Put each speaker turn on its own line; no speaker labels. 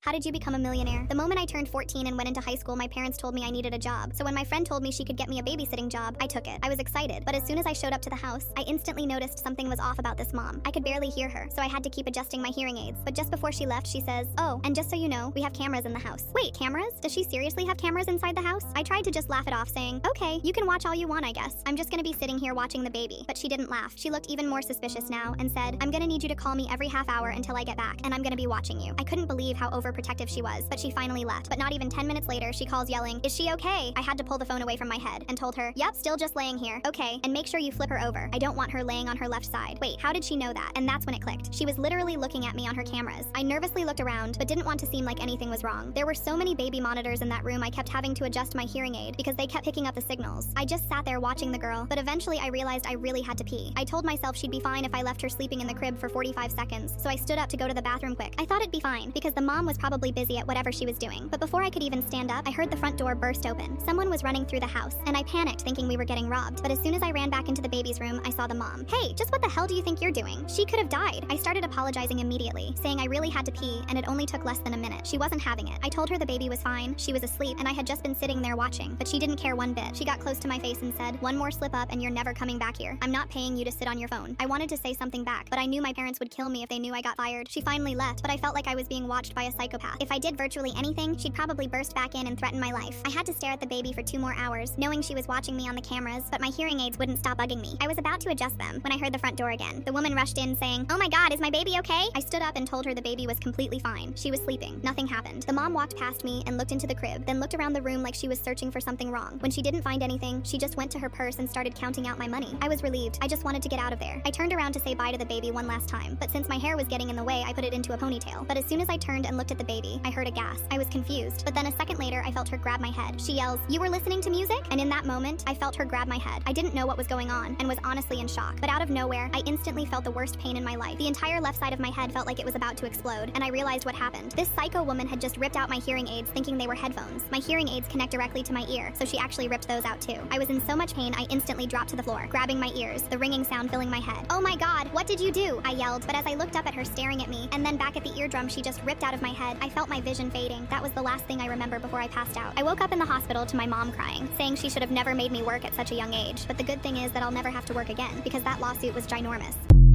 How did you become a millionaire? The moment I turned 14 and went into high school, my parents told me I needed a job. So when my friend told me she could get me a babysitting job, I took it. I was excited, but as soon as I showed up to the house, I instantly noticed something was off about this mom. I could barely hear her, so I had to keep adjusting my hearing aids. But just before she left, she says, "Oh, and just so you know, we have cameras in the house." Wait, cameras? Does she seriously have cameras inside the house? I tried to just laugh it off, saying, "Okay, you can watch all you want, I guess. I'm just gonna be sitting here watching the baby." But she didn't laugh. She looked even more suspicious now and said, "I'm gonna need you to call me every half hour until I get back, and I'm gonna be watching you." I couldn't believe how overprotective she was, but she finally left. But not even 10 minutes later, she calls yelling, "Is she okay?" I had to pull the phone away from my head and told her, "Yep, still just laying here." "Okay, and make sure you flip her over. I don't want her laying on her left side." Wait, how did she know that? And that's when it clicked. She was literally looking at me on her cameras. I nervously looked around, but didn't want to seem like anything was wrong. There were so many baby monitors in that room, I kept having to adjust my hearing aid because they kept picking up the signals. I just sat there watching the girl, but eventually I realized I really had to pee. I told myself she'd be fine if I left her sleeping in the crib for 45 seconds, so I stood up to go to the bathroom quick. I thought it'd be fine because the mom was probably busy at whatever she was doing. But before I could even stand up, I heard the front door burst open. Someone was running through the house, and I panicked thinking we were getting robbed. But as soon as I ran back into the baby's room, I saw the mom. "Hey, just what the hell do you think you're doing? She could have died." I started apologizing immediately, saying I really had to pee and it only took less than a minute. She wasn't having it. I told her the baby was fine, she was asleep, and I had just been sitting there watching, but she didn't care one bit. She got close to my face and said, "One more slip up and you're never coming back here. I'm not paying you to sit on your phone." I wanted to say something back, but I knew my parents would kill me if they knew I got fired. She finally left, but I felt like I was being watched by a psychopath. If I did virtually anything, she'd probably burst back in and threaten my life. I had to stare at the baby for 2 more hours, knowing she was watching me on the cameras, but my hearing aids wouldn't stop bugging me. I was about to adjust them when I heard the front door again. The woman rushed in saying, "Oh my God, is my baby okay?" I stood up and told her the baby was completely fine. She was sleeping. Nothing happened. The mom walked past me and looked into the crib, then looked around the room like she was searching for something wrong. When she didn't find anything, she just went to her purse and started counting out my money. I was relieved. I just wanted to get out of there. I turned around to say bye to the baby one last time, but since my hair was getting in the way, I put it into a ponytail. But as soon as I turned and looked at the baby, I heard a gasp. I was confused, but then a second later, I felt her grab my head. She yells, "You were listening to music?" And in that moment, I felt her grab my head. I didn't know what was going on and was honestly in shock. But out of nowhere, I instantly felt the worst pain in my life. The entire left side of my head felt like it was about to explode, and I realized what happened. This psycho woman had just ripped out my hearing aids thinking they were headphones. My hearing aids connect directly to my ear, so she actually ripped those out too. I was in so much pain, I instantly dropped to the floor, grabbing my ears, the ringing sound filling my head. "Oh my God, what did you do?" I yelled, but as I looked up at her staring at me, and then back at the eardrum she just ripped out of my head, I felt my vision fading. That was the last thing I remember before I passed out. I woke up in the hospital to my mom crying, saying she should have never made me work at such a young age. But the good thing is that I'll never have to work again, because that lawsuit was ginormous.